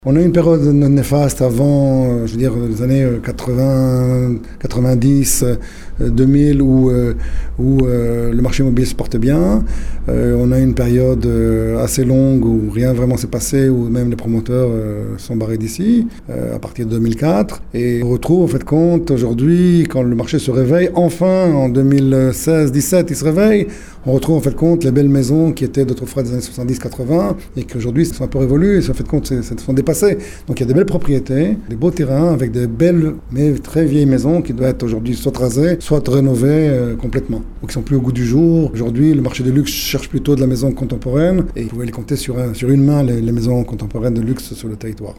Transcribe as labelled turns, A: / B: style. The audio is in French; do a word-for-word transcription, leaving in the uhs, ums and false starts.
A: On a eu une période néfaste avant, je veux dire, les années quatre-vingts, quatre-vingt-dix, deux mille, où, où le marché immobilier se portait bien. On a eu une période assez longue où rien vraiment s'est passé, où même les promoteurs sont barrés d'ici, à partir de deux mille quatre. Et on retrouve, en fait, compte, aujourd'hui, quand le marché se réveille, enfin, en deux mille seize dix-sept, il se réveille, on retrouve, en fait, compte les belles maisons qui étaient d'autrefois des années soixante-dix quatre-vingts et qui aujourd'hui sont un peu révolues et, en fait, compte, se sont dépassées. Donc il y a des belles propriétés, des beaux terrains avec des belles mais très vieilles maisons qui doivent être aujourd'hui soit rasées, soit rénovées euh, complètement, ou qui sont plus au goût du jour. Aujourd'hui, le marché de luxe cherche plutôt de la maison contemporaine et vous pouvez les compter sur, un, sur une main les, les maisons contemporaines de luxe sur le territoire.